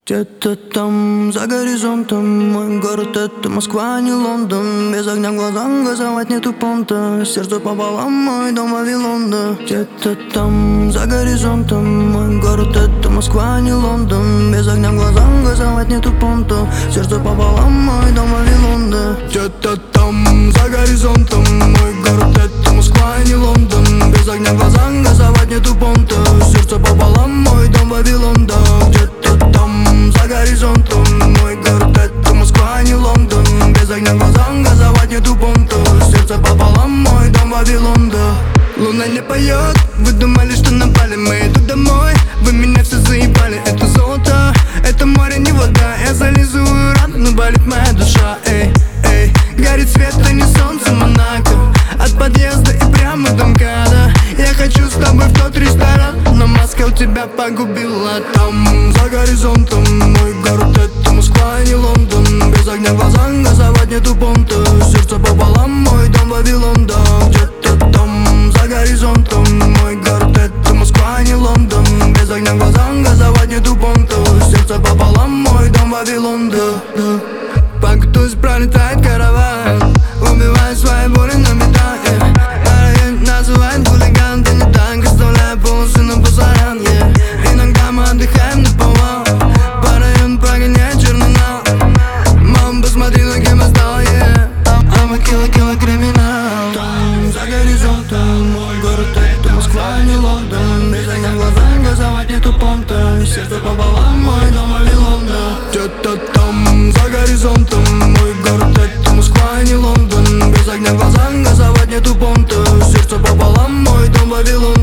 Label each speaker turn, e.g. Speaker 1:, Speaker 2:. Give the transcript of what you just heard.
Speaker 1: Где-то там, за горизонтом, мой город — это Москва, не Лондон. Без огня в глазах газовать нету понта. Сердце пополам, мой дом Вавилон, да. Где-то там, за горизонтом, мой город — это Москва, не Лондон. Без огня в глазах газовать нету понта. Сердце пополам, мой дом Вавилон, да. Где-то там, за горизонтом, мой город — это Москва, не Лондон. Без огня в глазах газовать нету понта. Сердце пополам, мой дом Вавилон, да. Где-то там, за горизонтом, мой город — это Москва, не Лондон. Без огня в глазах газовать нету понта. Сердце пополам, мой дом Вавилон, да. Луна не поет, вы думали, что напали. Мы иду домой, вы меня все заебали. Это золото, это море, не вода. Я зализываю рану, но болит моя душа. Эй, эй, горит свет, а не солнце Монако. От подъезда и прямо до МКАДа. Я хочу с тобой в тот ресторан, но Москва тебя погубила. Там, за горизонтом, мой город — это Москва, не Лондон. Без огня в глазах газовать нету понта. Сердце пополам, мой дом Вавилон, да. Где-то там, за горизонтом, мой город — это Москва, не Лондон. Без огня в глазах газовать нету понта. Сердце пополам, мой дом Вавилон, да. Погнусь, пролетает караван, убивая свои боли на металле. Район называют хулиган, ты не так, оставляя полосы на пасаран, Иногда мы отдыхаем на повал, по району прогоняет чернонал. Мама, посмотри, на кем я стал, I'm a killer криминал. Там, за горизонтом, мой город — это Москва, не Лондон. Без огня в глазах газовать нету понта. Сердце пополам, мой дом Вавилон, да. Где-то там, за горизонтом, мой город — это Москва, не Лондон. Без огня в глазах газовать нету понта. Сердце пополам, мой дом Вавилон.